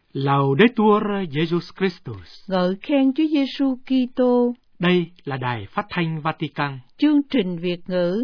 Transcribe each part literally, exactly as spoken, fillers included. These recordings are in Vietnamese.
Laudetur Jesus Christus. Ngợi khen Chúa Giêsu Kitô. Đây là đài phát thanh Vatican. Chương trình Việt ngữ.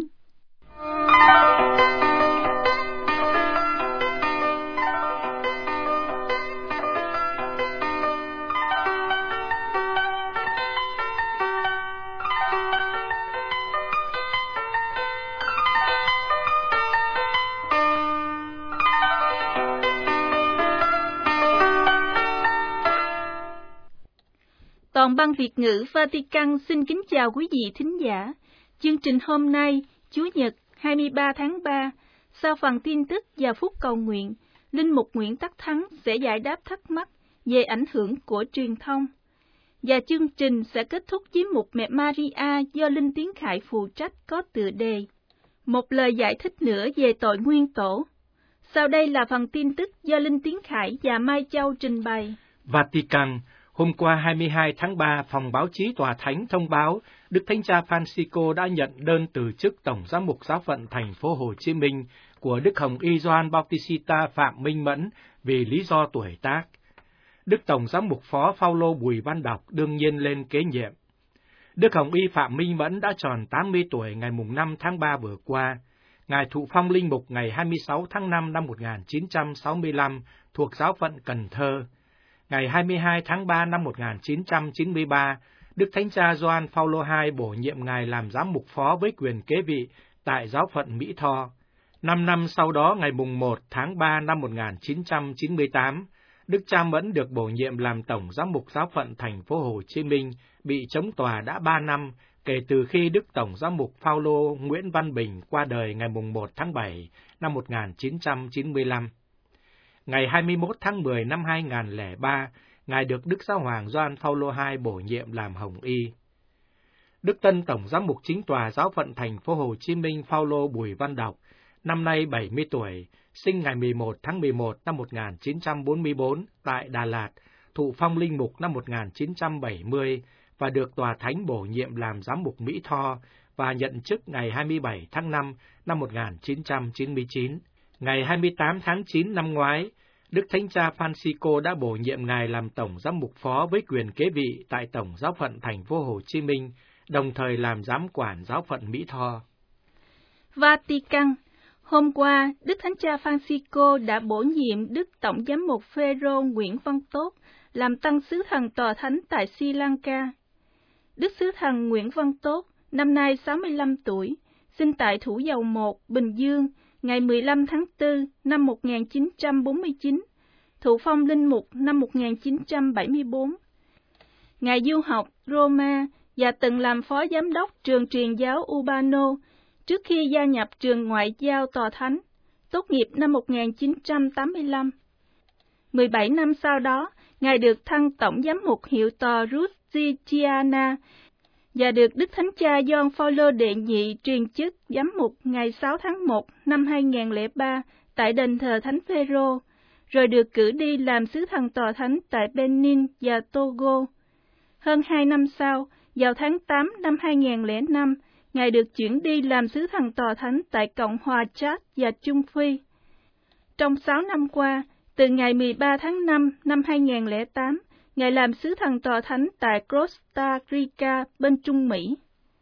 Toàn ban Việt ngữ Vatican xin kính chào quý vị thính giả. Chương trình hôm nay, Chủ nhật hai mươi ba tháng ba, sau phần tin tức và phút cầu nguyện, Linh mục Nguyễn Tất Thắng sẽ giải đáp thắc mắc về ảnh hưởng của truyền thông. Và chương trình sẽ kết thúc với mục Mẹ Maria do Linh Tiến Khải phụ trách có tựa đề Một lời giải thích nữa về tội nguyên tổ. Sau đây là phần tin tức do Linh Tiến Khải và Mai Châu trình bày. Vatican. Hôm qua hai mươi hai tháng ba, Phòng Báo chí Tòa Thánh thông báo Đức Thánh Cha Francisco đã nhận đơn từ chức Tổng Giám mục Giáo phận Thành phố Hồ Chí Minh của Đức Hồng Y Gioan Bautista Phạm Minh Mẫn vì lý do tuổi tác. Đức Tổng Giám mục Phó Phao-lô Bùi Văn Đọc đương nhiên lên kế nhiệm. Đức Hồng Y Phạm Minh Mẫn đã tròn tám mươi tuổi ngày năm tháng ba vừa qua. Ngài thụ phong linh mục ngày hai mươi sáu tháng năm năm một nghìn chín trăm sáu mươi lăm thuộc Giáo phận Cần Thơ. Ngày hai mươi hai tháng ba năm một nghìn chín trăm chín mươi ba, Đức Thánh Cha Gioan Phaolô đệ nhị bổ nhiệm Ngài làm giám mục phó với quyền kế vị tại Giáo phận Mỹ Tho. Năm năm sau đó, ngày mùng một tháng ba năm một nghìn chín trăm chín mươi tám, Đức Cha Mẫn được bổ nhiệm làm Tổng Giám mục Giáo phận Thành phố Hồ Chí Minh, bị chống tòa đã ba năm kể từ khi Đức Tổng Giám mục Phao-lô Nguyễn Văn Bình qua đời ngày mùng một tháng bảy năm một nghìn chín trăm chín mươi lăm. Ngày hai mươi mốt tháng mười năm hai nghìn không trăm lẻ ba, Ngài được Đức Giáo hoàng Gioan Phaolô đệ nhị bổ nhiệm làm Hồng Y. Đức Tân Tổng Giám mục Chính tòa Giáo phận Thành phố Hồ Chí Minh Phao-lô Bùi Văn Đọc, năm nay bảy mươi tuổi, sinh ngày mười một tháng mười một năm một nghìn chín trăm bốn mươi tư tại Đà Lạt, thụ phong linh mục năm một nghìn chín trăm bảy mươi và được Tòa Thánh bổ nhiệm làm Giám mục Mỹ Tho và nhận chức ngày hai mươi bảy tháng năm năm một nghìn chín trăm chín mươi chín. Ngày hai mươi tám tháng chín năm ngoái, Đức Thánh Cha Francisco đã bổ nhiệm Ngài làm Tổng Giám mục phó với quyền kế vị tại Tổng Giáo phận Thành phố Hồ Chí Minh, đồng thời làm giám quản Giáo phận Mỹ Tho. Vatican. Hôm qua, Đức Thánh Cha Francisco đã bổ nhiệm Đức Tổng Giám mục Phêrô Nguyễn Văn Tốt làm Tăng sứ thần Tòa Thánh tại Sri Lanka. Đức sứ thần Nguyễn Văn Tốt, năm nay sáu mươi lăm tuổi, sinh tại Thủ Dầu Một, Bình Dương, ngày mười lăm tháng tư năm một nghìn chín trăm bốn mươi chín, thụ phong linh mục năm một nghìn chín trăm bảy mươi tư. Ngài du học Roma và từng làm phó giám đốc trường truyền giáo Urbano trước khi gia nhập trường ngoại giao Tòa Thánh, tốt nghiệp năm một nghìn chín trăm tám mươi lăm. mười bảy năm sau đó, Ngài được thăng Tổng Giám mục hiệu tòa Louisiana và được Đức Thánh Cha Gioan Phaolô đệ nhị truyền chức giám mục ngày sáu tháng một năm hai nghìn không trăm lẻ ba tại đền thờ Thánh Phêrô, rồi được cử đi làm sứ thần Tòa Thánh tại Benin và Togo. Hơn hai năm sau, vào tháng tám năm hai nghìn không trăm lẻ năm, Ngài được chuyển đi làm sứ thần Tòa Thánh tại Cộng hòa Chad và Trung Phi. Trong sáu năm qua, từ ngày mười ba tháng năm năm hai nghìn không trăm lẻ tám, Ngài làm sứ thần Tòa Thánh tại Costa Rica bên Trung Mỹ.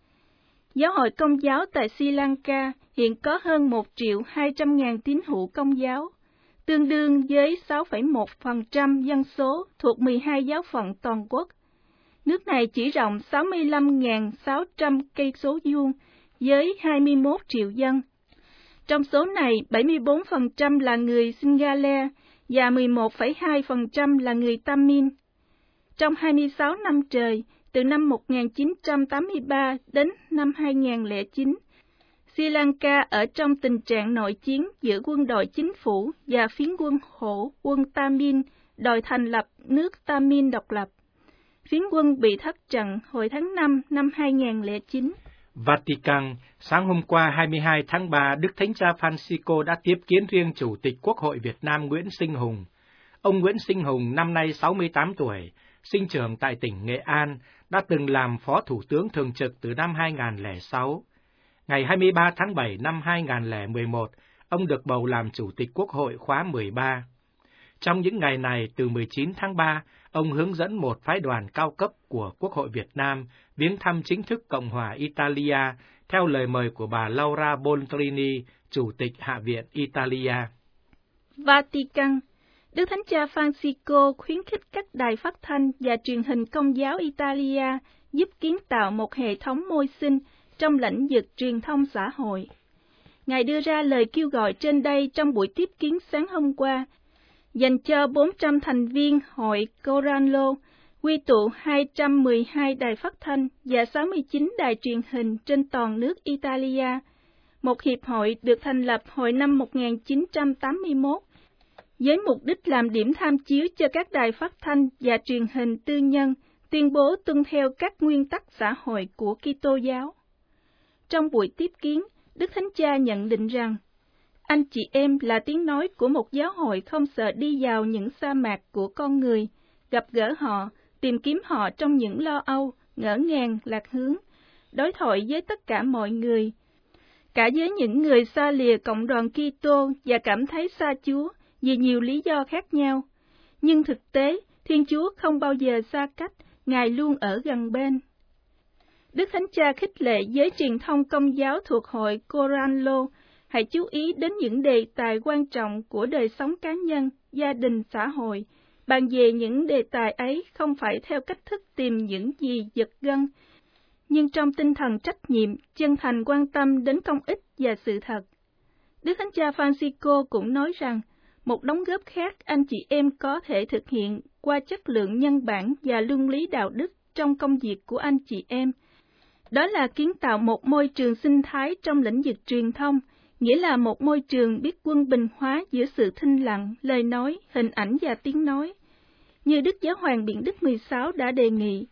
Giáo hội Công giáo tại Sri Lanka hiện có hơn một triệu hai trăm ngàn tín hữu Công giáo, tương đương với sáu phẩy một phần trăm dân số thuộc mười hai giáo phận toàn quốc. Nước này chỉ rộng sáu mươi lăm nghìn sáu trăm cây số vuông với hai mươi mốt triệu dân. Trong số này, bảy mươi bốn phần trăm là người Sinhala và mười một phẩy hai phần trăm là người Tamil. Trong hai mươi sáu năm trời, từ năm một nghìn chín trăm tám mươi ba đến năm hai nghìn không trăm lẻ chín, Sri Lanka ở trong tình trạng nội chiến giữa quân đội chính phủ và phiến quân hổ quân Tamil đòi thành lập nước Tamil độc lập. Phiến quân bị thất trận hồi tháng năm năm hai nghìn không trăm lẻ chín. Vatican. Sáng hôm qua hai mươi hai tháng ba, Đức Thánh Cha Francisco đã tiếp kiến riêng Chủ tịch Quốc hội Việt Nam Nguyễn Sinh Hùng. Ông Nguyễn Sinh Hùng năm nay sáu mươi tám tuổi, sinh trưởng tại tỉnh Nghệ An, đã từng làm Phó Thủ tướng Thường trực từ năm hai nghìn không trăm lẻ sáu. Ngày hai mươi ba tháng bảy năm hai nghìn không trăm lẻ mười một, ông được bầu làm Chủ tịch Quốc hội khóa mười ba. Trong những ngày này, từ mười chín tháng ba, ông hướng dẫn một phái đoàn cao cấp của Quốc hội Việt Nam viếng thăm chính thức Cộng hòa Italia theo lời mời của bà Laura Boldrini, Chủ tịch Hạ viện Italia. Vatican. Đức Thánh Cha Francisco khuyến khích các đài phát thanh và truyền hình Công giáo Italia giúp kiến tạo một hệ thống môi sinh trong lĩnh vực truyền thông xã hội. Ngài đưa ra lời kêu gọi trên đây trong buổi tiếp kiến sáng hôm qua, dành cho bốn trăm thành viên hội Corallo, quy tụ hai trăm mười hai đài phát thanh và sáu mươi chín đài truyền hình trên toàn nước Italia, một hiệp hội được thành lập hồi năm một nghìn chín trăm tám mươi mốt, với mục đích làm điểm tham chiếu cho các đài phát thanh và truyền hình tư nhân tuyên bố tuân theo các nguyên tắc xã hội của Kitô giáo. Trong buổi tiếp kiến, Đức Thánh Cha nhận định rằng, anh chị em là tiếng nói của một giáo hội không sợ đi vào những sa mạc của con người, gặp gỡ họ, tìm kiếm họ trong những lo âu, ngỡ ngàng, lạc hướng, đối thoại với tất cả mọi người, cả với những người xa lìa cộng đoàn Kitô và cảm thấy xa Chúa vì nhiều lý do khác nhau. Nhưng thực tế, Thiên Chúa không bao giờ xa cách, Ngài luôn ở gần bên. Đức Thánh Cha khích lệ giới truyền thông Công giáo thuộc hội Corallo hãy chú ý đến những đề tài quan trọng của đời sống cá nhân, gia đình, xã hội. Bàn về những đề tài ấy không phải theo cách thức tìm những gì giật gân, nhưng trong tinh thần trách nhiệm, chân thành quan tâm đến công ích và sự thật. Đức Thánh Cha Francisco cũng nói rằng, một đóng góp khác anh chị em có thể thực hiện qua chất lượng nhân bản và luân lý đạo đức trong công việc của anh chị em. Đó là kiến tạo một môi trường sinh thái trong lĩnh vực truyền thông, nghĩa là một môi trường biết quân bình hóa giữa sự thinh lặng, lời nói, hình ảnh và tiếng nói, như Đức Giáo hoàng Biển Đức mười sáu đã đề nghị.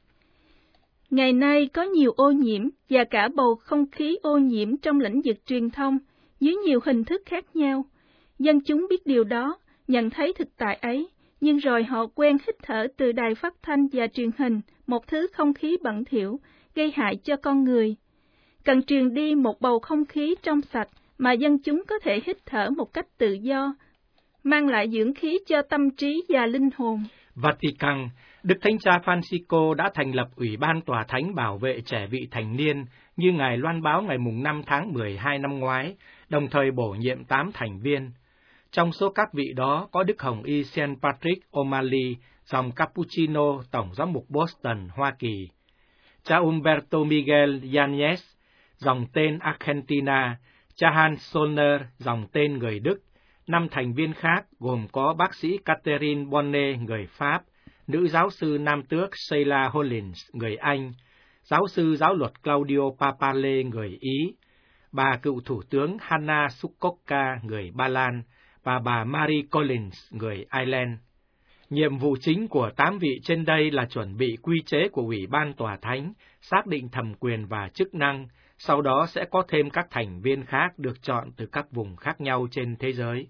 Ngày nay có nhiều ô nhiễm và cả bầu không khí ô nhiễm trong lĩnh vực truyền thông dưới nhiều hình thức khác nhau. Dân chúng biết điều đó, nhận thấy thực tại ấy, nhưng rồi họ quen hít thở từ đài phát thanh và truyền hình, một thứ không khí bẩn thỉu, gây hại cho con người. Cần truyền đi một bầu không khí trong sạch mà dân chúng có thể hít thở một cách tự do, mang lại dưỡng khí cho tâm trí và linh hồn. Vatican. Đức Thánh Cha Francisco đã thành lập Ủy ban Tòa Thánh bảo vệ trẻ vị thành niên như Ngài loan báo ngày năm tháng mười hai năm ngoái, đồng thời bổ nhiệm tám thành viên. Trong số các vị đó có Đức Hồng Y Saint Patrick O'Malley, dòng Cappuccino, Tổng giám mục Boston, Hoa Kỳ; cha Umberto Miguel Yanez, dòng tên Argentina; cha Hans Zollner, dòng tên người Đức. Năm thành viên khác gồm có bác sĩ Catherine Bonnet, người Pháp; nữ giáo sư nam tước Sheila Hollins, người Anh; giáo sư giáo luật Claudio Papale, người Ý; bà cựu thủ tướng Hanna Sukoka, người Ba Lan; và bà Mary Collins, người Ireland. Nhiệm vụ chính của tám vị trên đây là chuẩn bị quy chế của Ủy ban Tòa Thánh, xác định thẩm quyền và chức năng, sau đó sẽ có thêm các thành viên khác được chọn từ các vùng khác nhau trên thế giới.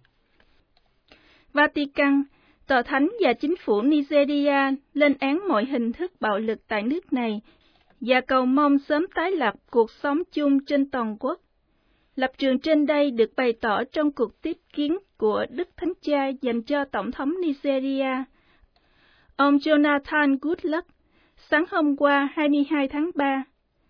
Vatican. Tòa Thánh và chính phủ Nigeria lên án mọi hình thức bạo lực tại nước này và cầu mong sớm tái lập cuộc sống chung trên toàn quốc. Lập trường trên đây được bày tỏ trong cuộc tiếp kiến của Đức Thánh Cha dành cho Tổng thống Nigeria, ông Jonathan Goodluck, sáng hôm qua hai mươi hai tháng ba.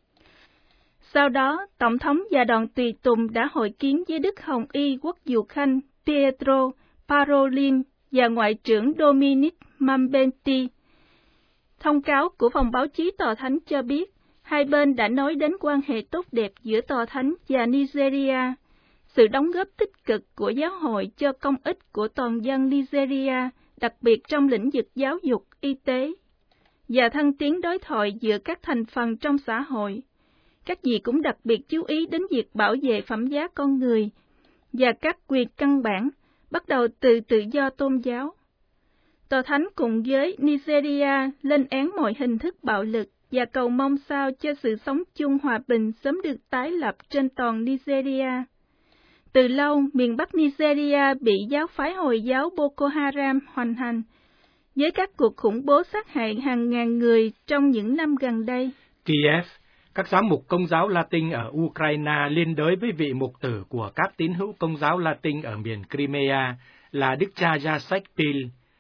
Sau đó, Tổng thống và đoàn tùy tùng đã hội kiến với Đức Hồng Y Quốc vụ Khanh Pietro Parolin và Ngoại trưởng Dominic Mambenti. Thông cáo của Phòng báo chí Tòa Thánh cho biết, hai bên đã nói đến quan hệ tốt đẹp giữa Tòa Thánh và Nigeria, sự đóng góp tích cực của giáo hội cho công ích của toàn dân Nigeria, đặc biệt trong lĩnh vực giáo dục, y tế, và thăng tiến đối thoại giữa các thành phần trong xã hội. Các vị cũng đặc biệt chú ý đến việc bảo vệ phẩm giá con người và các quyền căn bản, bắt đầu từ tự do tôn giáo. Tòa Thánh cùng với Nigeria lên án mọi hình thức bạo lực và cầu mong sao cho sự sống chung hòa bình sớm được tái lập trên toàn Nigeria. Từ lâu, miền Bắc Nigeria bị giáo phái Hồi giáo Boko Haram hoành hành, với các cuộc khủng bố sát hại hàng ngàn người trong những năm gần đây. Kiev. Các giám mục Công giáo Latin ở Ukraine liên đới với vị mục tử của các tín hữu Công giáo Latin ở miền Crimea là Đức cha Jacek Pil.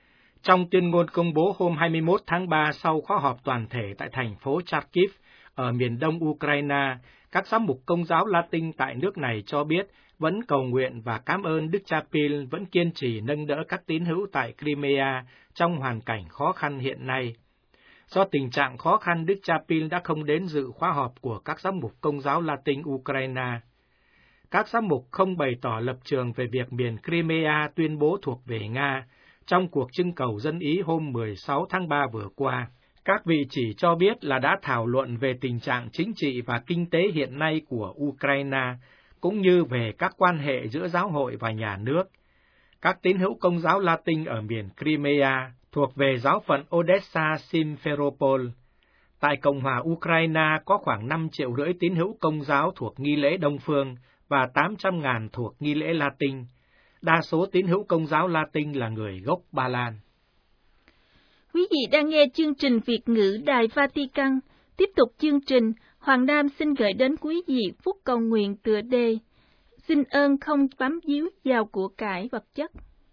Trong tuyên ngôn công bố hôm hai mươi mốt tháng ba sau khóa họp toàn thể tại thành phố Charkiv ở miền đông Ukraine, các giám mục Công giáo Latin tại nước này cho biết vẫn cầu nguyện và cảm ơn Đức cha Pile vẫn kiên trì nâng đỡ các tín hữu tại Crimea trong hoàn cảnh khó khăn hiện nay. Do tình trạng khó khăn, Đức cha Pile đã không đến dự khóa họp của các giám mục Công giáo Latin Ukraine. Các giám mục không bày tỏ lập trường về việc miền Crimea tuyên bố thuộc về Nga trong cuộc trưng cầu dân Ý hôm mười sáu tháng ba vừa qua. Các vị chỉ cho biết là đã thảo luận về tình trạng chính trị và kinh tế hiện nay của Ukraine, cũng như về các quan hệ giữa giáo hội và nhà nước. Các tín hữu Công giáo Latin ở miền Crimea thuộc về giáo phận Odessa Simferopol. Tại Cộng hòa Ukraine có khoảng năm triệu rưỡi tín hữu Công giáo thuộc nghi lễ Đông Phương và tám trăm ngàn thuộc nghi lễ Latin. Đa số tín hữu Công giáo Latin là người gốc Ba Lan. Quý vị đang nghe chương trình Việt ngữ Đài Vatican. Tiếp tục chương trình, Hoàng Nam xin gửi đến quý vị phút cầu nguyện tựa đề: Xin ơn không bám víu vào của cải vật chất.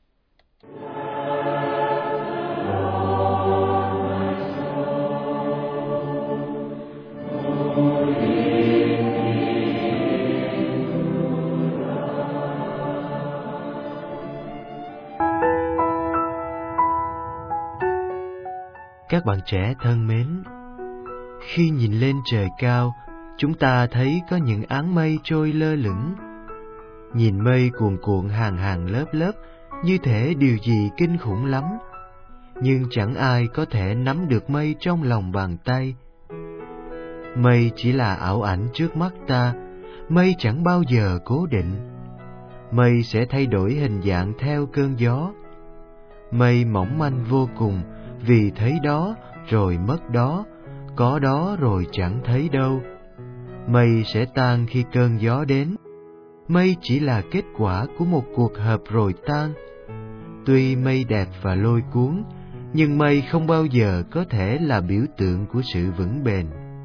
Các bạn trẻ thân mến, khi nhìn lên trời cao, chúng ta thấy có những áng mây trôi lơ lửng. Nhìn mây cuồn cuộn hàng hàng lớp lớp, như thể điều gì kinh khủng lắm. Nhưng chẳng ai có thể nắm được mây trong lòng bàn tay. Mây chỉ là ảo ảnh trước mắt ta, mây chẳng bao giờ cố định. Mây sẽ thay đổi hình dạng theo cơn gió. Mây mỏng manh vô cùng, vì thấy đó rồi mất đó, có đó rồi chẳng thấy đâu. Mây sẽ tan khi cơn gió đến. Mây chỉ là kết quả của một cuộc hợp rồi tan. Tuy mây đẹp và lôi cuốn, nhưng mây không bao giờ có thể là biểu tượng của sự vững bền.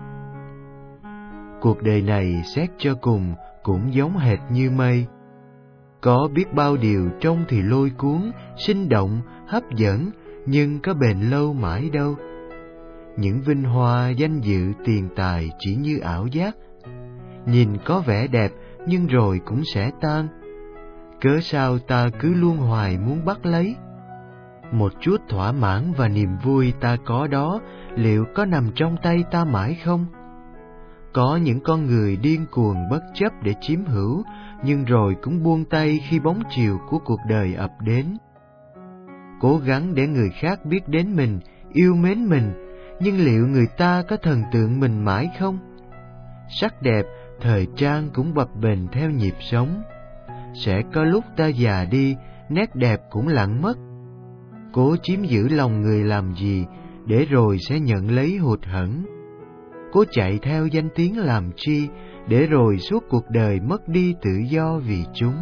Cuộc đời này xét cho cùng cũng giống hệt như mây. Có biết bao điều trông thì lôi cuốn, sinh động, hấp dẫn, nhưng có bền lâu mãi đâu. Những vinh hoa, danh dự, tiền tài chỉ như ảo giác. Nhìn có vẻ đẹp, nhưng rồi cũng sẽ tan. Cớ sao ta cứ luôn hoài muốn bắt lấy? Một chút thỏa mãn và niềm vui ta có đó, liệu có nằm trong tay ta mãi không? Có những con người điên cuồng bất chấp để chiếm hữu, nhưng rồi cũng buông tay khi bóng chiều của cuộc đời ập đến. Cố gắng để người khác biết đến mình, yêu mến mình, nhưng liệu người ta có thần tượng mình mãi không? Sắc đẹp, thời trang cũng bập bềnh theo nhịp sống. Sẽ có lúc ta già đi, nét đẹp cũng lặng mất. Cố chiếm giữ lòng người làm gì, để rồi sẽ nhận lấy hụt hẫng. Cố chạy theo danh tiếng làm chi, để rồi suốt cuộc đời mất đi tự do vì chúng.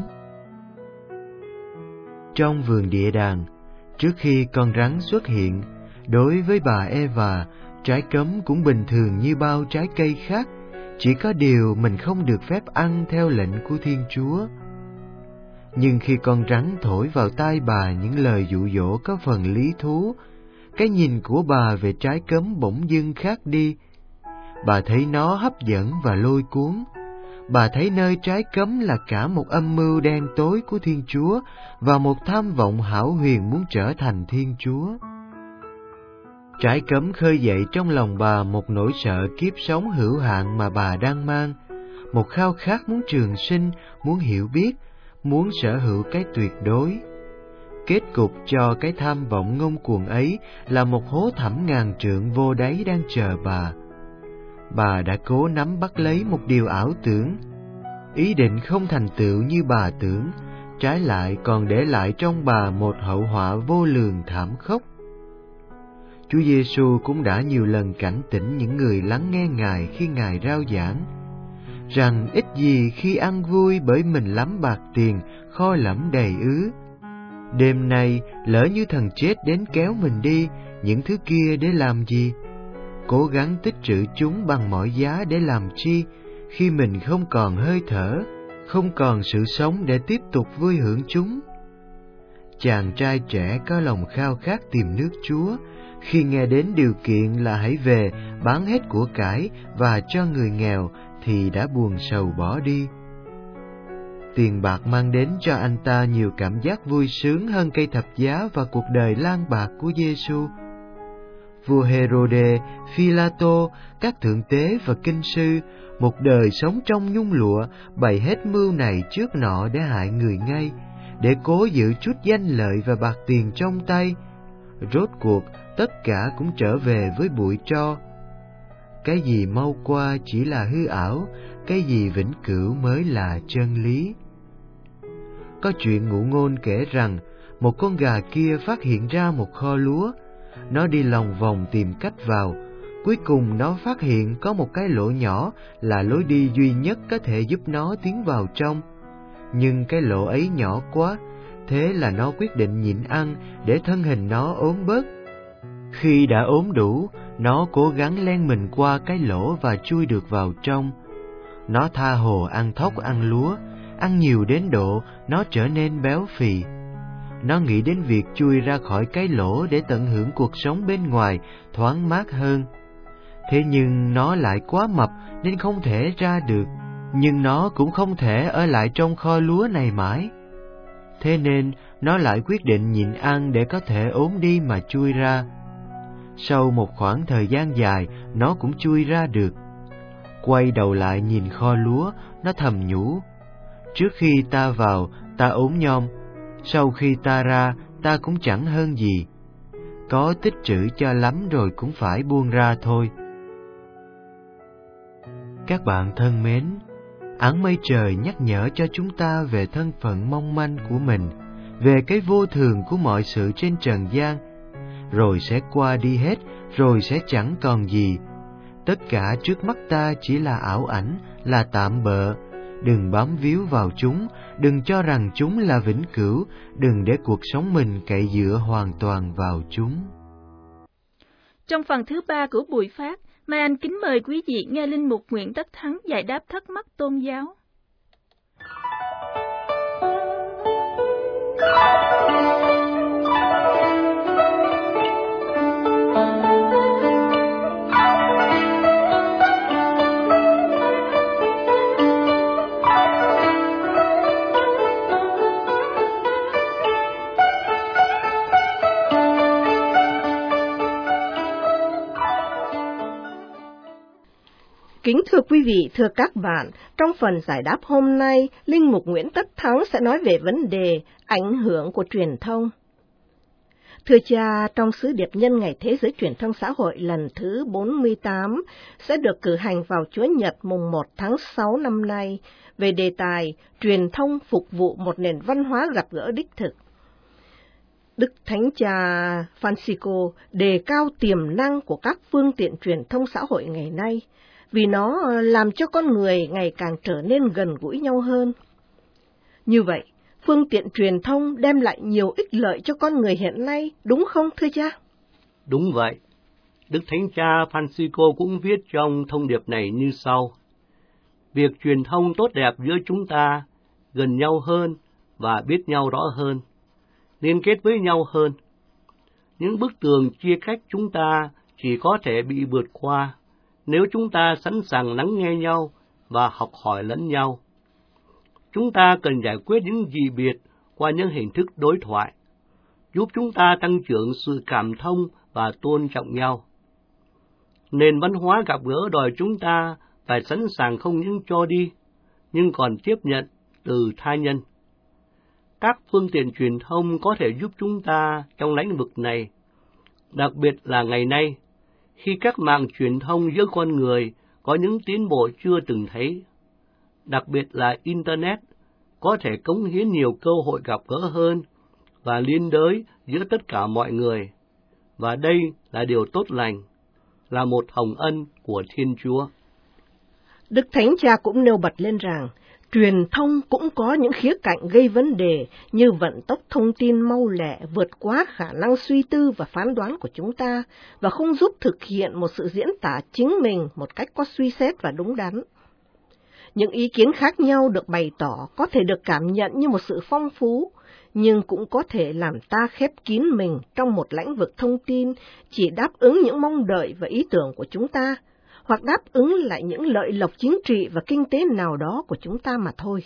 Trong vườn địa đàng, trước khi con rắn xuất hiện, đối với bà Eva, trái cấm cũng bình thường như bao trái cây khác, chỉ có điều mình không được phép ăn theo lệnh của Thiên Chúa. Nhưng khi con rắn thổi vào tai bà những lời dụ dỗ có phần lý thú, cái nhìn của bà về trái cấm bỗng dưng khác đi. Bà thấy nó hấp dẫn và lôi cuốn. Bà thấy nơi trái cấm là cả một âm mưu đen tối của Thiên Chúa và một tham vọng hão huyền muốn trở thành Thiên Chúa. Trái cấm khơi dậy trong lòng bà một nỗi sợ kiếp sống hữu hạn mà bà đang mang, một khao khát muốn trường sinh, muốn hiểu biết, muốn sở hữu cái tuyệt đối. Kết cục cho cái tham vọng ngông cuồng ấy là một hố thẳm ngàn trượng vô đáy đang chờ bà. Bà đã cố nắm bắt lấy một điều ảo tưởng, ý định không thành tựu như bà tưởng, trái lại còn để lại trong bà một hậu họa vô lường thảm khốc. Chúa Giêsu cũng đã nhiều lần cảnh tỉnh những người lắng nghe Ngài khi Ngài rao giảng, rằng ít gì khi ăn vui bởi mình lắm bạc tiền, kho lẫm đầy ứ. Đêm nay, lỡ như thần chết đến kéo mình đi, những thứ kia để làm gì? Cố gắng tích trữ chúng bằng mọi giá để làm chi, khi mình không còn hơi thở, không còn sự sống để tiếp tục vui hưởng chúng? chàng trai trẻ có lòng khao khát tìm nước Chúa, khi nghe đến điều kiện là hãy về bán hết của cải và cho người nghèo thì đã buồn sầu bỏ đi. Tiền bạc mang đến cho anh ta nhiều cảm giác vui sướng hơn cây thập giá và cuộc đời lang bạc của Giêsu. Vua Herode, Phi-la-tô, các thượng tế và kinh sư, một đời sống trong nhung lụa, bày hết mưu này trước nọ để hại người ngay, để cố giữ chút danh lợi và bạc tiền trong tay. Rốt cuộc, tất cả cũng trở về với bụi tro. Cái gì mau qua chỉ là hư ảo, cái gì vĩnh cửu mới là chân lý. Có chuyện ngụ ngôn kể rằng, một con gà kia phát hiện ra một kho lúa. Nó đi lòng vòng tìm cách vào. Cuối cùng nó phát hiện có một cái lỗ nhỏ là lối đi duy nhất có thể giúp nó tiến vào trong. Nhưng cái lỗ ấy nhỏ quá, thế là nó quyết định nhịn ăn để thân hình nó ốm bớt. Khi đã ốm đủ, nó cố gắng len mình qua cái lỗ và chui được vào trong. Nó tha hồ ăn thóc ăn lúa, ăn nhiều đến độ nó trở nên béo phì. Nó nghĩ đến việc chui ra khỏi cái lỗ để tận hưởng cuộc sống bên ngoài thoáng mát hơn. Thế nhưng nó lại quá mập nên không thể ra được. Nhưng nó cũng không thể ở lại trong kho lúa này mãi. Thế nên nó lại quyết định nhịn ăn để có thể ốm đi mà chui ra. Sau một khoảng thời gian dài, nó cũng chui ra được. Quay đầu lại nhìn kho lúa, nó thầm nhủ: trước khi ta vào, ta ốm nhom. Sau khi ta ra, ta cũng chẳng hơn gì. Có tích trữ cho lắm rồi cũng phải buông ra thôi. Các bạn thân mến, áng mây trời nhắc nhở cho chúng ta về thân phận mong manh của mình, về cái vô thường của mọi sự trên trần gian. Rồi sẽ qua đi hết, rồi sẽ chẳng còn gì. Tất cả trước mắt ta chỉ là ảo ảnh, là tạm bợ. Đừng bám víu vào chúng, đừng cho rằng chúng là vĩnh cửu, đừng để cuộc sống mình cậy dựa hoàn toàn vào chúng. Trong phần thứ ba của buổi phát, Mai Anh kính mời quý vị nghe Linh Mục Nguyễn Tất Thắng giải đáp thắc mắc tôn giáo. Kính thưa quý vị, thưa các bạn, trong phần giải đáp hôm nay, Linh Mục Nguyễn Tất Thắng sẽ nói về vấn đề ảnh hưởng của truyền thông. Thưa cha, trong sứ điệp nhân ngày Thế giới Truyền thông xã hội lần thứ bốn mươi tám sẽ được cử hành vào Chúa Nhật mùng một tháng sáu năm nay về đề tài truyền thông phục vụ một nền văn hóa gặp gỡ đích thực. Đức Thánh Cha Francisco đề cao tiềm năng của các phương tiện truyền thông xã hội ngày nay, vì nó làm cho con người ngày càng trở nên gần gũi nhau hơn. Như vậy, phương tiện truyền thông đem lại nhiều ích lợi cho con người hiện nay, đúng không thưa cha? Đúng vậy. Đức Thánh Cha Francisco cũng viết trong thông điệp này như sau: việc truyền thông tốt đẹp giữa chúng ta, gần nhau hơn và biết nhau rõ hơn, liên kết với nhau hơn. Những bức tường chia cách chúng ta chỉ có thể bị vượt qua nếu chúng ta sẵn sàng lắng nghe nhau và học hỏi lẫn nhau. Chúng ta cần giải quyết những dị biệt qua những hình thức đối thoại, giúp chúng ta tăng trưởng sự cảm thông và tôn trọng nhau. Nền văn hóa gặp gỡ đòi chúng ta phải sẵn sàng không những cho đi, nhưng còn tiếp nhận từ tha nhân. Các phương tiện truyền thông có thể giúp chúng ta trong lĩnh vực này, đặc biệt là ngày nay, khi các mạng truyền thông giữa con người có những tiến bộ chưa từng thấy. Đặc biệt là Internet có thể cống hiến nhiều cơ hội gặp gỡ hơn và liên đới giữa tất cả mọi người. Và đây là điều tốt lành, là một hồng ân của Thiên Chúa. Đức Thánh Cha cũng nêu bật lên rằng, truyền thông cũng có những khía cạnh gây vấn đề như vận tốc thông tin mau lẹ vượt quá khả năng suy tư và phán đoán của chúng ta và không giúp thực hiện một sự diễn tả chính mình một cách có suy xét và đúng đắn. Những ý kiến khác nhau được bày tỏ có thể được cảm nhận như một sự phong phú, nhưng cũng có thể làm ta khép kín mình trong một lĩnh vực thông tin, chỉ đáp ứng những mong đợi và ý tưởng của chúng ta, hoặc đáp ứng lại những lợi lộc chính trị và kinh tế nào đó của chúng ta mà thôi.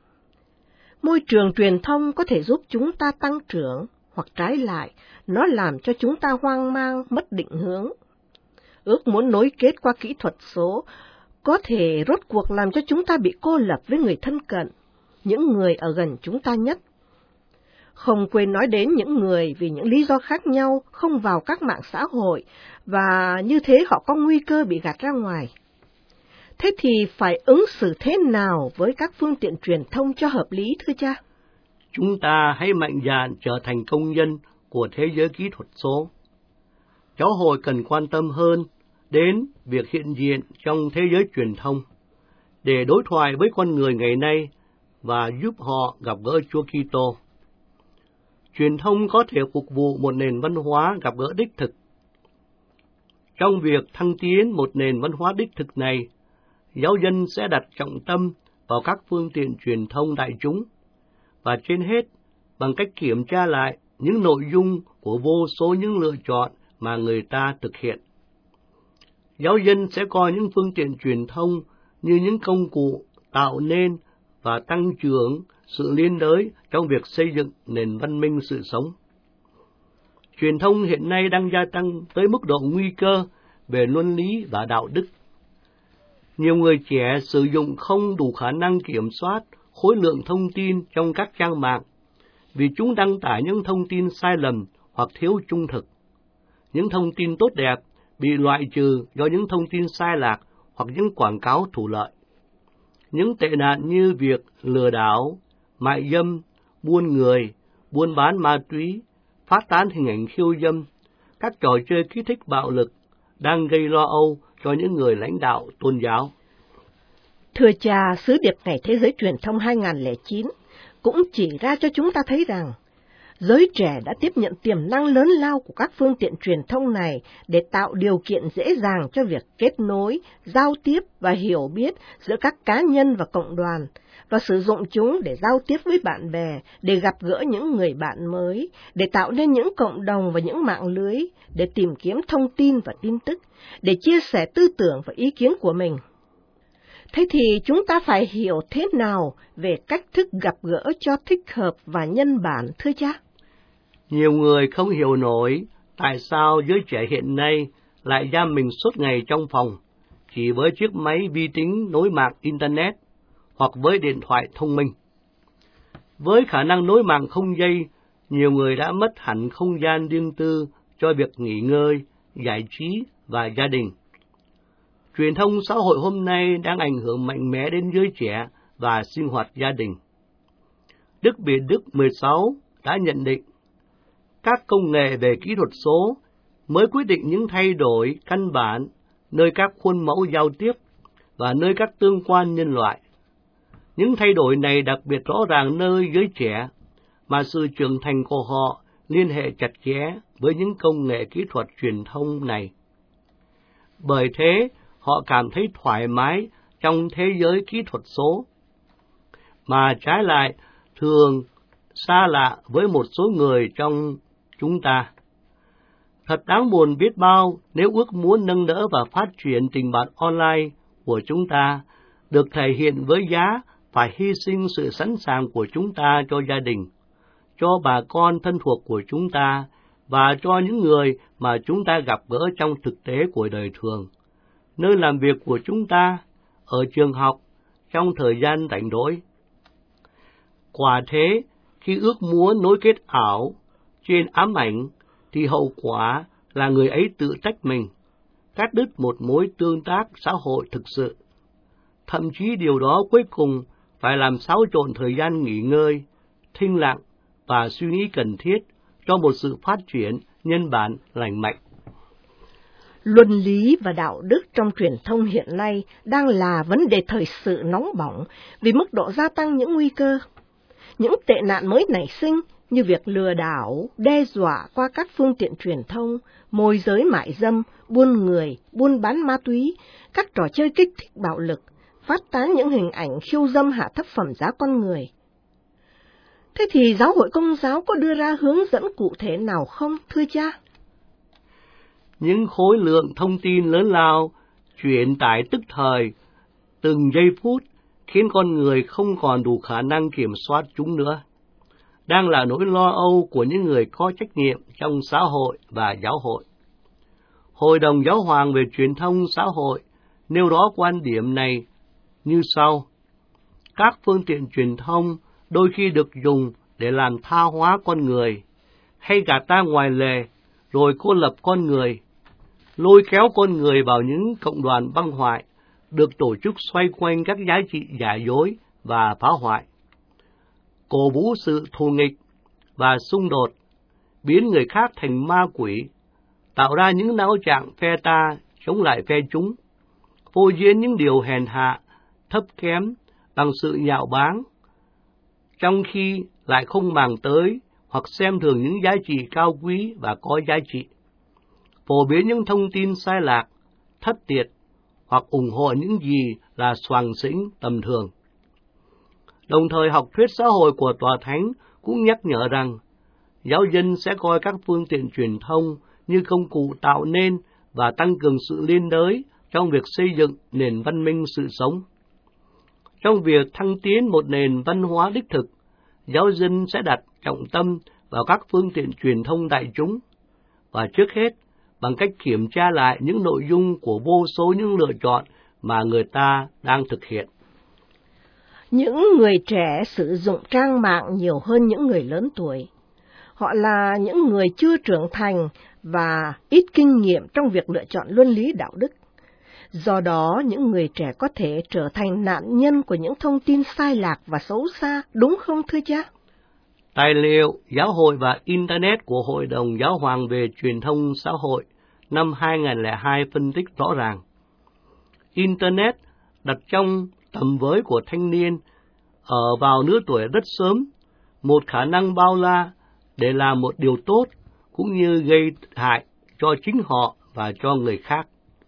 Môi trường truyền thông có thể giúp chúng ta tăng trưởng, hoặc trái lại, nó làm cho chúng ta hoang mang, mất định hướng. Ước muốn nối kết qua kỹ thuật số có thể rốt cuộc làm cho chúng ta bị cô lập với người thân cận, những người ở gần chúng ta nhất. Không quên nói đến những người vì những lý do khác nhau không vào các mạng xã hội, và như thế họ có nguy cơ bị gạt ra ngoài. Thế thì phải ứng xử thế nào với các phương tiện truyền thông cho hợp lý thưa cha? Chúng ta hãy mạnh dạn trở thành công nhân của thế giới kỹ thuật số. Giáo hội cần quan tâm hơn đến việc hiện diện trong thế giới truyền thông, để đối thoại với con người ngày nay và giúp họ gặp gỡ Chúa Kitô. Truyền thông có thể phục vụ một nền văn hóa gặp gỡ đích thực. Trong việc thăng tiến một nền văn hóa đích thực này, giáo dân sẽ đặt trọng tâm vào các phương tiện truyền thông đại chúng, và trên hết, bằng cách kiểm tra lại những nội dung của vô số những lựa chọn mà người ta thực hiện. Giáo dân sẽ coi những phương tiện truyền thông như những công cụ tạo nên và tăng trưởng sự liên đới trong việc xây dựng nền văn minh sự sống. Truyền thông hiện nay đang gia tăng tới mức độ nguy cơ về luân lý và đạo đức. Nhiều người trẻ sử dụng không đủ khả năng kiểm soát khối lượng thông tin trong các trang mạng, vì chúng đăng tải những thông tin sai lầm hoặc thiếu trung thực. Những thông tin tốt đẹp bị loại trừ do những thông tin sai lạc hoặc những quảng cáo thủ lợi. Những tệ nạn như việc lừa đảo, mại dâm, buôn người, buôn bán ma túy, phát tán hình ảnh khiêu dâm, các trò chơi kích thích bạo lực đang gây lo âu cho những người lãnh đạo tôn giáo. Thưa cha, sứ điệp Ngày Thế giới Truyền thông hai không không chín cũng chỉ ra cho chúng ta thấy rằng giới trẻ đã tiếp nhận tiềm năng lớn lao của các phương tiện truyền thông này để tạo điều kiện dễ dàng cho việc kết nối, giao tiếp và hiểu biết giữa các cá nhân và cộng đoàn, và sử dụng chúng để giao tiếp với bạn bè, để gặp gỡ những người bạn mới, để tạo nên những cộng đồng và những mạng lưới, để tìm kiếm thông tin và tin tức, để chia sẻ tư tưởng và ý kiến của mình. Thế thì chúng ta phải hiểu thế nào về cách thức gặp gỡ cho thích hợp và nhân bản, thưa cha? Nhiều người không hiểu nổi tại sao giới trẻ hiện nay lại giam mình suốt ngày trong phòng, chỉ với chiếc máy vi tính nối mạng Internet hoặc với điện thoại thông minh. Với khả năng nối mạng không dây, nhiều người đã mất hẳn không gian riêng tư cho việc nghỉ ngơi, giải trí và gia đình. Truyền thông xã hội hôm nay đang ảnh hưởng mạnh mẽ đến giới trẻ và sinh hoạt gia đình. Đức Biệt Đức mười sáu đã nhận định, các công nghệ về kỹ thuật số mới quyết định những thay đổi căn bản nơi các khuôn mẫu giao tiếp và nơi các tương quan nhân loại. Những thay đổi này đặc biệt rõ ràng nơi giới trẻ, mà sự trưởng thành của họ liên hệ chặt chẽ với những công nghệ kỹ thuật truyền thông này. Bởi thế, họ cảm thấy thoải mái trong thế giới kỹ thuật số, mà trái lại thường xa lạ với một số người trong chúng ta. Thật đáng buồn biết bao nếu ước muốn nâng đỡ và phát triển tình bạn online của chúng ta được thể hiện với giá phải hy sinh sự sẵn sàng của chúng ta cho gia đình, cho bà con thân thuộc của chúng ta và cho những người mà chúng ta gặp gỡ trong thực tế của đời thường, nơi làm việc của chúng ta, ở trường học, trong thời gian rảnh rỗi. Quả thế, khi ước muốn nối kết ảo trên ám ảnh, thì hậu quả là người ấy tự trách mình, cắt đứt một mối tương tác xã hội thực sự. Thậm chí điều đó cuối cùng phải làm xáo trộn thời gian nghỉ ngơi, thinh lặng và suy nghĩ cần thiết cho một sự phát triển nhân bản lành mạnh. Luân lý và đạo đức trong truyền thông hiện nay đang là vấn đề thời sự nóng bỏng vì mức độ gia tăng những nguy cơ. Những tệ nạn mới nảy sinh như việc lừa đảo, đe dọa qua các phương tiện truyền thông, môi giới mại dâm, buôn người, buôn bán ma túy, các trò chơi kích thích bạo lực, phát tán những hình ảnh khiêu dâm hạ thấp phẩm giá con người. Thế thì giáo hội Công giáo có đưa ra hướng dẫn cụ thể nào không, thưa cha? Những khối lượng thông tin lớn lao, truyền tải tức thời, từng giây phút, khiến con người không còn đủ khả năng kiểm soát chúng nữa, đang là nỗi lo âu của những người có trách nhiệm trong xã hội và giáo hội. Hội đồng Giáo hoàng về truyền thông xã hội nêu rõ quan điểm này như sau: các phương tiện truyền thông đôi khi được dùng để làm tha hóa con người, hay gạt ta ngoài lề, rồi cô lập con người, lôi kéo con người vào những cộng đoàn băng hoại, được tổ chức xoay quanh các giá trị giả dối và phá hoại, cổ vũ sự thù nghịch và xung đột, biến người khác thành ma quỷ, tạo ra những não trạng phe ta chống lại phe chúng, phô diễn những điều hèn hạ, thấp kém bằng sự nhạo báng, trong khi lại không màng tới hoặc xem thường những giá trị cao quý và có giá trị, phổ biến những thông tin sai lạc, thất tiệt, hoặc ủng hộ những gì là xoàng xĩnh tầm thường. Đồng thời, học thuyết xã hội của Tòa Thánh cũng nhắc nhở rằng giáo dân sẽ coi các phương tiện truyền thông như công cụ tạo nên và tăng cường sự liên đới trong việc xây dựng nền văn minh sự sống. Trong việc thăng tiến một nền văn hóa đích thực, giáo dân sẽ đặt trọng tâm vào các phương tiện truyền thông đại chúng, và trước hết bằng cách kiểm tra lại những nội dung của vô số những lựa chọn mà người ta đang thực hiện. Những người trẻ sử dụng trang mạng nhiều hơn những người lớn tuổi. Họ là những người chưa trưởng thành và ít kinh nghiệm trong việc lựa chọn luân lý đạo đức. Do đó, những người trẻ có thể trở thành nạn nhân của những thông tin sai lạc và xấu xa, đúng không thưa cha? Tài liệu Giáo hội và Internet của Hội đồng Giáo hoàng về truyền thông xã hội năm hai nghìn không trăm lẻ hai phân tích rõ ràng. Internet đặt trong tầm với của thanh niên ở vào lứa tuổi rất sớm một khả năng bao la để làm một điều tốt cũng như gây hại cho chính họ và cho người khác.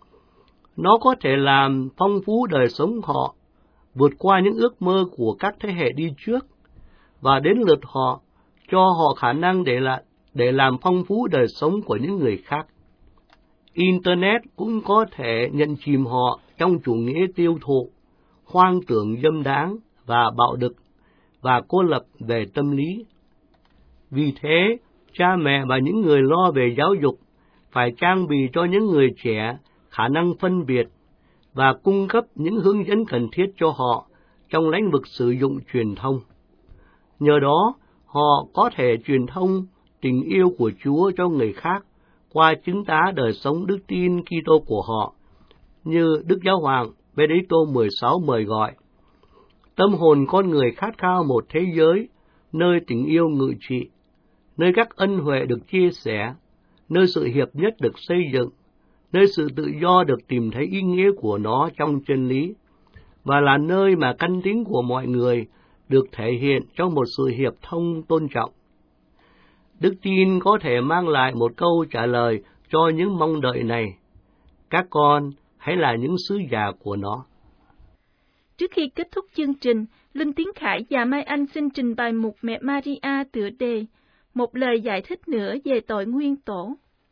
Nó có thể làm phong phú đời sống họ, vượt qua những ước mơ của các thế hệ đi trước, và đến lượt họ, cho họ khả năng để, là, để làm phong phú đời sống của những người khác. Internet cũng có thể nhận chìm họ trong chủ nghĩa tiêu thụ, hoang tưởng dâm đáng và bạo lực, và cô lập về tâm lý. Vì thế, cha mẹ và những người lo về giáo dục phải trang bị cho những người trẻ khả năng phân biệt và cung cấp những hướng dẫn cần thiết cho họ trong lĩnh vực sử dụng truyền thông. Nhờ đó, họ có thể truyền thông tình yêu của Chúa cho người khác qua chứng tá đời sống đức tin Kitô của họ, như Đức Giáo hoàng Benedicto mười sáu mời gọi. Tâm hồn con người khát khao một thế giới nơi tình yêu ngự trị, nơi các ân huệ được chia sẻ, nơi sự hiệp nhất được xây dựng, nơi sự tự do được tìm thấy ý nghĩa của nó trong chân lý, và là nơi mà căn tính của mọi người được thể hiện trong một sự hiệp thông tôn trọng. Đức tin có thể mang lại một câu trả lời cho những mong đợi này. Các con hãy là những sứ giả của nó. Trước khi kết thúc chương trình, Linh Tiến Khải và Mai Anh xin trình bày mục Mẹ Maria tựa đề Một lời giải thích nữa về tội nguyên tổ.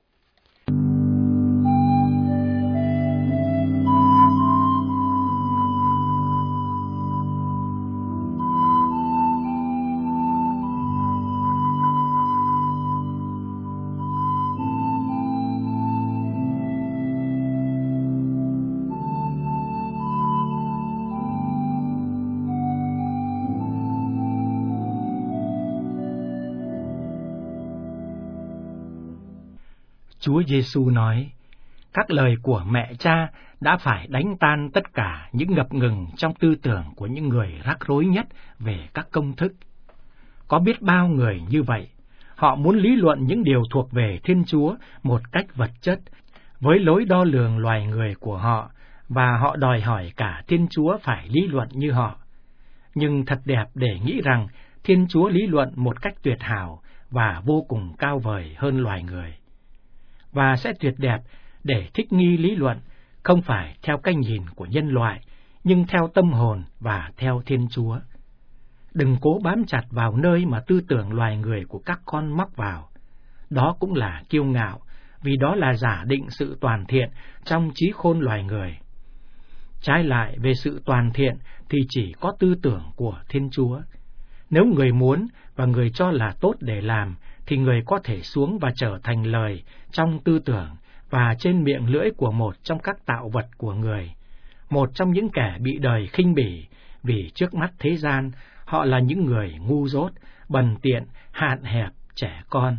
Chúa Giêsu nói, các lời của mẹ cha đã phải đánh tan tất cả những ngập ngừng trong tư tưởng của những người rắc rối nhất về các công thức. Có biết bao người như vậy, họ muốn lý luận những điều thuộc về Thiên Chúa một cách vật chất, với lối đo lường loài người của họ, và họ đòi hỏi cả Thiên Chúa phải lý luận như họ. Nhưng thật đẹp để nghĩ rằng Thiên Chúa lý luận một cách tuyệt hảo và vô cùng cao vời hơn loài người. Và sẽ tuyệt đẹp để thích nghi lý luận, không phải theo cái nhìn của nhân loại, nhưng theo tâm hồn và theo Thiên Chúa. Đừng cố bám chặt vào nơi mà tư tưởng loài người của các con móc vào. Đó cũng là kiêu ngạo, vì đó là giả định sự toàn thiện trong trí khôn loài người. Trái lại, về sự toàn thiện thì chỉ có tư tưởng của Thiên Chúa. Nếu người muốn và người cho là tốt để làm, thì người có thể xuống và trở thành lời trong tư tưởng và trên miệng lưỡi của một trong các tạo vật của người, một trong những kẻ bị đời khinh bỉ, vì trước mắt thế gian họ là những người ngu dốt, bần tiện, hạn hẹp, trẻ con.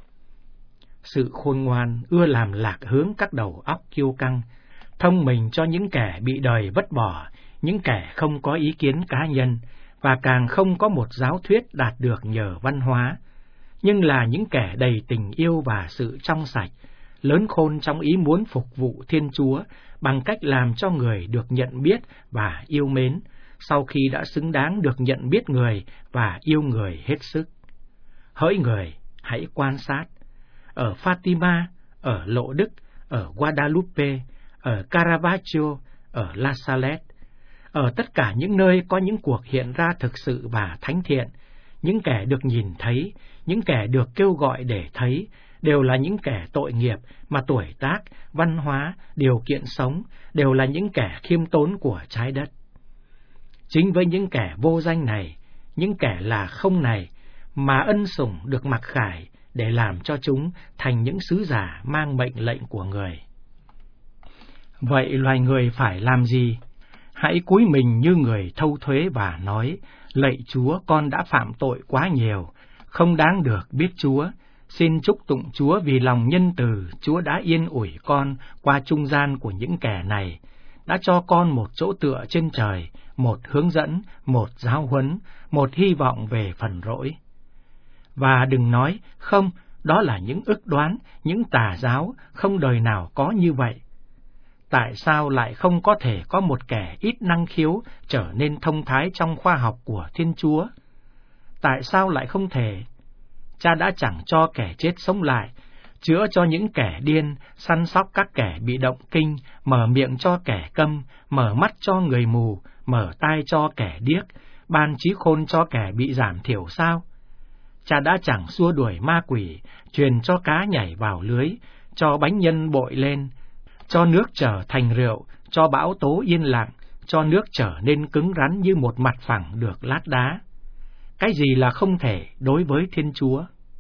Sự khôn ngoan ưa làm lạc hướng các đầu óc kiêu căng, thông minh cho những kẻ bị đời vứt bỏ, những kẻ không có ý kiến cá nhân, và càng không có một giáo thuyết đạt được nhờ văn hóa, nhưng là những kẻ đầy tình yêu và sự trong sạch, lớn khôn trong ý muốn phục vụ Thiên Chúa bằng cách làm cho người được nhận biết và yêu mến, sau khi đã xứng đáng được nhận biết người và yêu người hết sức. Hỡi người, hãy quan sát. Ở Fatima, ở Lộ Đức, ở Guadalupe, ở Caravaggio, ở La Salette, ở tất cả những nơi có những cuộc hiện ra thực sự và thánh thiện, những kẻ được nhìn thấy, những kẻ được kêu gọi để thấy, đều là những kẻ tội nghiệp mà tuổi tác, văn hóa, điều kiện sống đều là những kẻ khiêm tốn của trái đất. Chính với những kẻ vô danh này, những kẻ là không này, mà ân sủng được mặc khải để làm cho chúng thành những sứ giả mang mệnh lệnh của người. Vậy loài người phải làm gì? Hãy cúi mình như người thâu thuế và nói: lạy Chúa, con đã phạm tội quá nhiều, không đáng được biết Chúa. Xin chúc tụng Chúa vì lòng nhân từ, Chúa đã yên ủi con qua trung gian của những kẻ này, đã cho con một chỗ tựa trên trời, một hướng dẫn, một giáo huấn, một hy vọng về phần rỗi. Và đừng nói, không, đó là những ức đoán, những tà giáo, không đời nào có như vậy. Tại sao lại không có thể có một kẻ ít năng khiếu trở nên thông thái trong khoa học của Thiên Chúa? Tại sao lại không thể? Cha đã chẳng cho kẻ chết sống lại, chữa cho những kẻ điên, săn sóc các kẻ bị động kinh, mở miệng cho kẻ câm, mở mắt cho người mù, mở tai cho kẻ điếc, ban trí khôn cho kẻ bị giảm thiểu sao? Cha đã chẳng xua đuổi ma quỷ, truyền cho cá nhảy vào lưới, cho bánh nhân bội lên, cho nước trở thành rượu, cho bão tố yên lặng, cho nước trở nên cứng rắn như một mặt phẳng được lát đá. Cái gì là không thể đối với Thiên Chúa?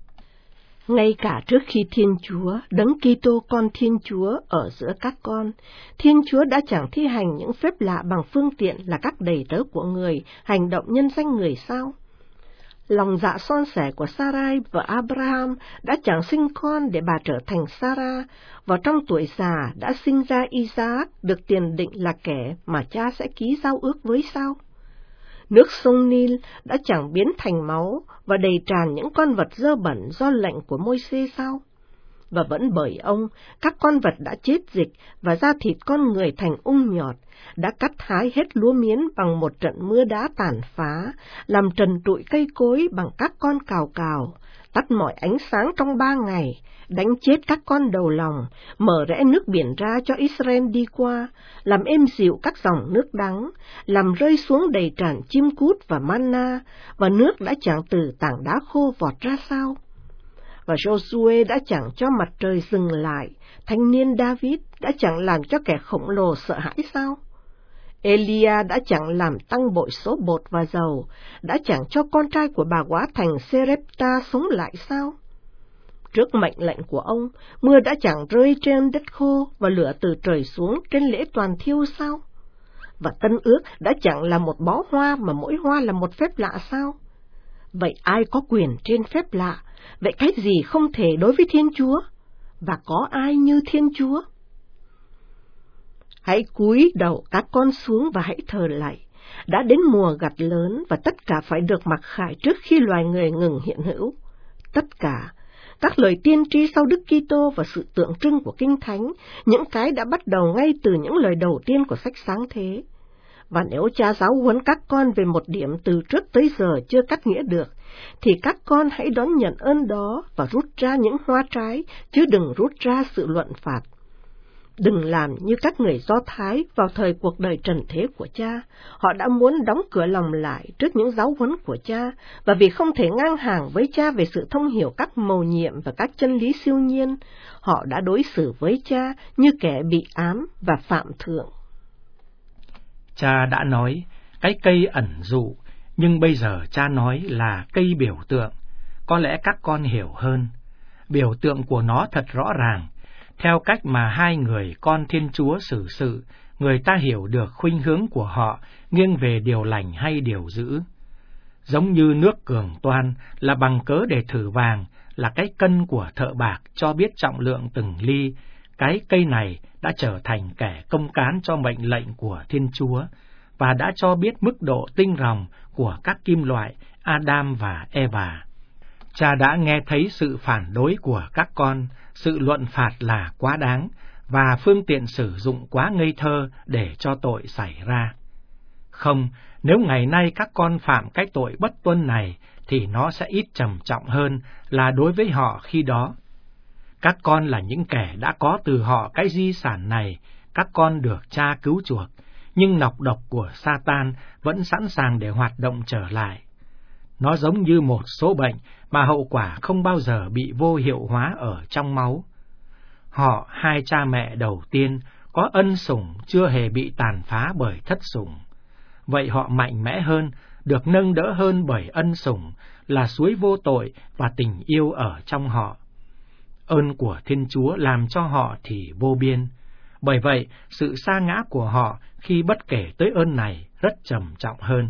Ngay cả trước khi Thiên Chúa, Đấng Kitô con Thiên Chúa ở giữa các con, Thiên Chúa đã chẳng thi hành những phép lạ bằng phương tiện là các đầy tớ của người, hành động nhân danh người sao? Lòng dạ son sẻ của Sarai và Abraham đã chẳng sinh con để bà trở thành Sarah, và trong tuổi già đã sinh ra Isaac, được tiền định là kẻ mà cha sẽ ký giao ước với sao? Nước sông Nil đã chẳng biến thành máu và đầy tràn những con vật dơ bẩn do lệnh của Môi-se sao? Và vẫn bởi ông, các con vật đã chết dịch và da thịt con người thành ung nhọt, đã cắt hái hết lúa miến bằng một trận mưa đá tàn phá, làm trần trụi cây cối bằng các con cào cào, tắt mọi ánh sáng trong ba ngày, đánh chết các con đầu lòng, mở rẽ nước biển ra cho Israel đi qua, làm êm dịu các dòng nước đắng, làm rơi xuống đầy tràn chim cút và manna, và nước đã chẳng từ tảng đá khô vọt ra sao? Và Joshua đã chẳng cho mặt trời dừng lại, thanh niên David đã chẳng làm cho kẻ khổng lồ sợ hãi sao? Elia đã chẳng làm tăng bội số bột và dầu, đã chẳng cho con trai của bà góa thành Serepta sống lại sao? Trước mệnh lệnh của ông, mưa đã chẳng rơi trên đất khô và lửa từ trời xuống trên lễ toàn thiêu sao? Và tân ước đã chẳng là một bó hoa mà mỗi hoa là một phép lạ sao? Vậy ai có quyền trên phép lạ? Vậy cái gì không thể đối với Thiên Chúa? Và có ai như Thiên Chúa? Hãy cúi đầu các con xuống và hãy thờ lạy. Đã đến mùa gặt lớn và tất cả phải được mặc khải trước khi loài người ngừng hiện hữu. Tất cả, các lời tiên tri sau Đức Kitô và sự tượng trưng của Kinh Thánh, những cái đã bắt đầu ngay từ những lời đầu tiên của sách Sáng Thế. Và nếu cha giáo huấn các con về một điểm từ trước tới giờ chưa cắt nghĩa được, thì các con hãy đón nhận ơn đó và rút ra những hoa trái, chứ đừng rút ra sự luận phạt. Đừng làm như các người Do Thái vào thời cuộc đời trần thế của cha. Họ đã muốn đóng cửa lòng lại trước những giáo huấn của cha, và vì không thể ngang hàng với cha về sự thông hiểu các mầu nhiệm và các chân lý siêu nhiên, họ đã đối xử với cha như kẻ bị ám và phạm thượng. Cha đã nói cái cây ẩn dụ, nhưng bây giờ cha nói là cây biểu tượng. Có lẽ các con hiểu hơn. Biểu tượng của nó thật rõ ràng. Theo cách mà hai người con Thiên Chúa xử sự, người ta hiểu được khuynh hướng của họ nghiêng về điều lành hay điều dữ. Giống như nước cường toan là bằng cớ để thử vàng, là cái cân của thợ bạc cho biết trọng lượng từng ly, cái cây này đã trở thành kẻ công cán cho mệnh lệnh của Thiên Chúa, và đã cho biết mức độ tinh ròng của các kim loại Adam và Eva. Cha đã nghe thấy sự phản đối của các con, sự luận phạt là quá đáng, và phương tiện sử dụng quá ngây thơ để cho tội xảy ra. Không, nếu ngày nay các con phạm cái tội bất tuân này, thì nó sẽ ít trầm trọng hơn là đối với họ khi đó. Các con là những kẻ đã có từ họ cái di sản này, các con được cha cứu chuộc, nhưng nọc độc của Satan vẫn sẵn sàng để hoạt động trở lại. Nó giống như một số bệnh mà hậu quả không bao giờ bị vô hiệu hóa ở trong máu. Họ, hai cha mẹ đầu tiên, có ân sủng chưa hề bị tàn phá bởi thất sủng. Vậy họ mạnh mẽ hơn, được nâng đỡ hơn bởi ân sủng, là suối vô tội và tình yêu ở trong họ. Ơn của Thiên Chúa làm cho họ thì vô biên. Bởi vậy, sự sa ngã của họ khi bất kể tới ơn này rất trầm trọng hơn.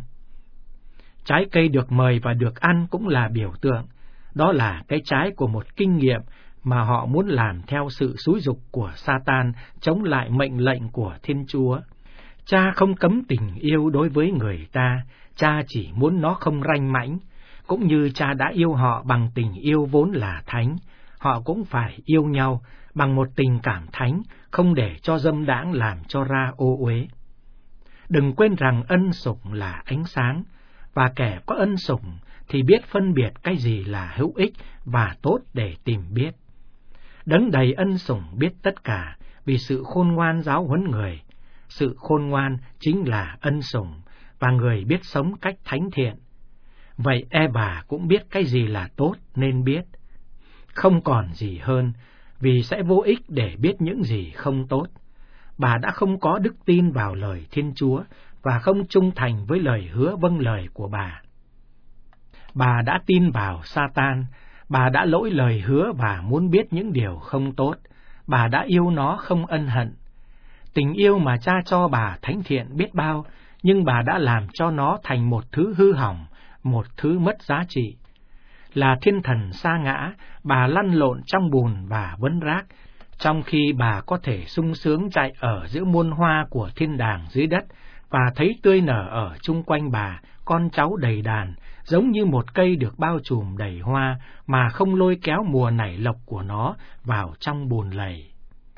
Trái cây được mời và được ăn cũng là biểu tượng. Đó là cái trái của một kinh nghiệm mà họ muốn làm theo sự xúi giục của Satan, chống lại mệnh lệnh của Thiên Chúa. Cha không cấm tình yêu đối với người ta, cha chỉ muốn nó không ranh mãnh. Cũng như cha đã yêu họ bằng tình yêu vốn là thánh, họ cũng phải yêu nhau bằng một tình cảm thánh, không để cho dâm đãng làm cho ra ô uế. Đừng quên rằng ân sủng là ánh sáng, và kẻ có ân sủng thì biết phân biệt cái gì là hữu ích và tốt để tìm biết. Đấng đầy ân sủng biết tất cả, vì sự khôn ngoan giáo huấn người. Sự khôn ngoan chính là ân sủng, và người biết sống cách thánh thiện. Vậy Eva cũng biết cái gì là tốt nên biết. Không còn gì hơn, vì sẽ vô ích để biết những gì không tốt. Bà đã không có đức tin vào lời Thiên Chúa, và không trung thành với lời hứa vâng lời của bà. Bà đã tin vào Satan, bà đã lỗi lời hứa và muốn biết những điều không tốt, bà đã yêu nó không ân hận. Tình yêu mà cha cho bà thánh thiện biết bao, nhưng bà đã làm cho nó thành một thứ hư hỏng, một thứ mất giá trị. Là thiên thần sa ngã, bà lăn lộn trong bùn và vấn rác, trong khi bà có thể sung sướng chạy ở giữa muôn hoa của thiên đàng dưới đất, và thấy tươi nở ở chung quanh bà, con cháu đầy đàn, giống như một cây được bao trùm đầy hoa, mà không lôi kéo mùa nảy lộc của nó vào trong bùn lầy.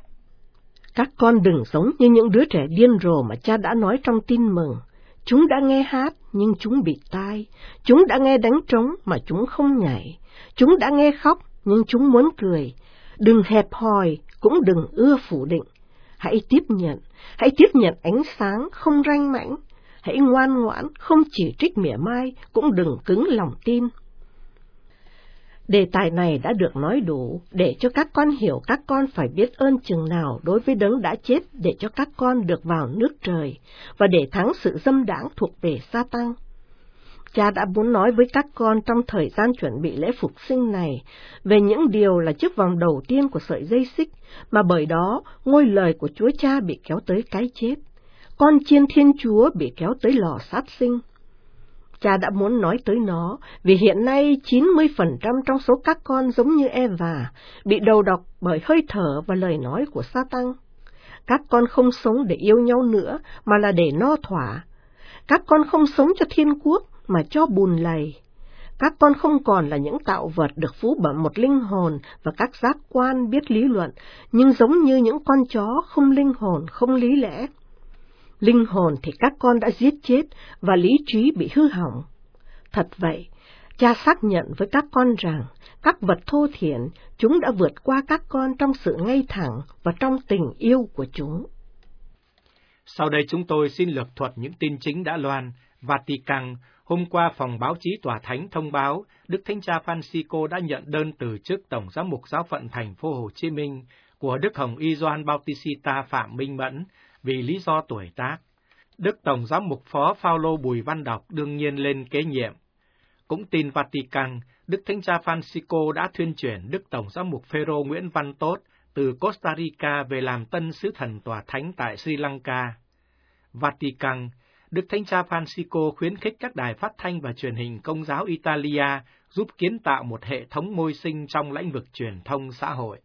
Các con đừng sống như những đứa trẻ điên rồ mà cha đã nói trong tin mừng. Chúng đã nghe hát, nhưng chúng bị tai. Chúng đã nghe đánh trống, mà chúng không nhảy. Chúng đã nghe khóc, nhưng chúng muốn cười. Đừng hẹp hòi, cũng đừng ưa phủ định. Hãy tiếp nhận, hãy tiếp nhận ánh sáng, không ranh mãnh. Hãy ngoan ngoãn, không chỉ trích mỉa mai, cũng đừng cứng lòng tin. Đề tài này đã được nói đủ để cho các con hiểu các con phải biết ơn chừng nào đối với đấng đã chết để cho các con được vào nước trời và để thắng sự dâm đãng thuộc về Sa-tan. Cha đã muốn nói với các con trong thời gian chuẩn bị lễ phục sinh này về những điều là chiếc vòng đầu tiên của sợi dây xích, mà bởi đó ngôi lời của Chúa Cha bị kéo tới cái chết, con chiên Thiên Chúa bị kéo tới lò sát sinh. Cha đã muốn nói tới nó vì hiện nay chín mươi phần trăm trong số các con giống như Eva, bị đầu độc bởi hơi thở và lời nói của Sa-tan. Các con không sống để yêu nhau nữa mà là để no thỏa. Các con không sống cho thiên quốc mà cho bùn lầy. Các con không còn là những tạo vật được phú bẩm một linh hồn và các giác quan biết lý luận, nhưng giống như những con chó không linh hồn, không lý lẽ. Linh hồn thì các con đã giết chết và lý trí bị hư hỏng. Thật vậy, Cha xác nhận với các con rằng các vật thô thiển, chúng đã vượt qua các con trong sự ngay thẳng và trong tình yêu của chúng. Sau đây chúng tôi xin lược thuật những tin chính đã loan. Vatican, hôm qua phòng báo chí Tòa Thánh thông báo Đức Thánh Cha Francisco đã nhận đơn từ chức Tổng Giám mục Giáo phận Thành phố Hồ Chí Minh của Đức Hồng Y Gioan Bautista Phạm Minh Mẫn vì lý do tuổi tác. Đức Tổng Giám mục Phó Phao-lô Bùi Văn Đọc đương nhiên lên kế nhiệm. Cũng tin Vatican, Đức Thánh Cha Francisco đã thuyên chuyển Đức Tổng Giám mục Phêrô Nguyễn Văn Tốt từ Costa Rica về làm tân sứ thần Tòa Thánh tại Sri Lanka. Vatican, Đức Thánh Cha Francisco khuyến khích các đài phát thanh và truyền hình Công giáo Italia giúp kiến tạo một hệ thống môi sinh trong lĩnh vực truyền thông xã hội.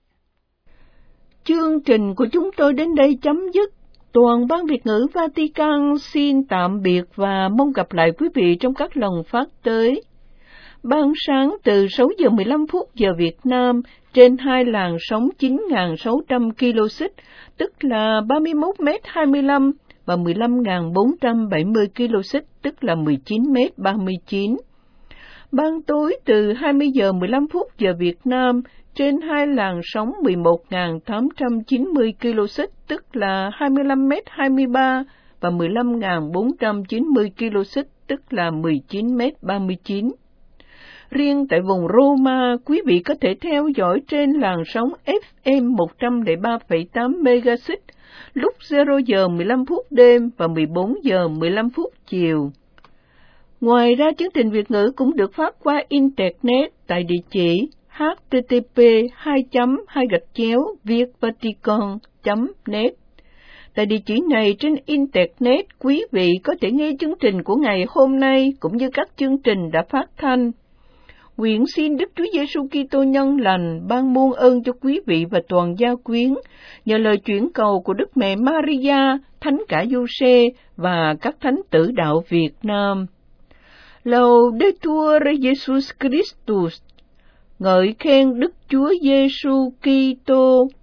Chương trình của chúng tôi đến đây chấm dứt. Toàn ban Việt ngữ Vatican xin tạm biệt và mong gặp lại quý vị trong các lần phát tới. Ban sáng từ sáu giờ mười lăm phút giờ Việt Nam trên hai làn sóng chín nghìn sáu trăm ki lô xích, tức là ba mươi mốt mét hai mươi lăm và mười lăm nghìn bốn trăm bảy mươi ki lô xích, tức là mười chín mét ba mươi chín. Ban tối từ hai mươi giờ mười lăm phút giờ Việt Nam trên hai làn sóng mười một nghìn tám trăm chín mươi ki lô xích, tức là hai mươi lăm mét hai mươi ba và mười lăm nghìn bốn trăm chín mươi ki lô xích, tức là mười chín mét ba mươi chín. Riêng tại vùng Roma, quý vị có thể theo dõi trên làn sóng ép em một trăm lẻ ba phẩy tám MHz lúc zero giờ mười lăm phút đêm và mười bốn giờ mười lăm phút chiều. Ngoài ra, chương trình Việt ngữ cũng được phát qua Internet tại địa chỉ h t t p hai chấm hai gạch chéo vietvatican chấm net. Tại địa chỉ này trên Internet, quý vị có thể nghe chương trình của ngày hôm nay cũng như các chương trình đã phát thanh. Nguyện xin Đức Chúa Giêsu Kitô nhân lành ban muôn ơn cho quý vị và toàn gia quyến, nhờ lời chuyển cầu của Đức Mẹ Maria, Thánh cả Giuse và các thánh tử đạo Việt Nam. Laudetur Jesus Christus. Ngợi khen Đức Chúa Giêsu Kitô.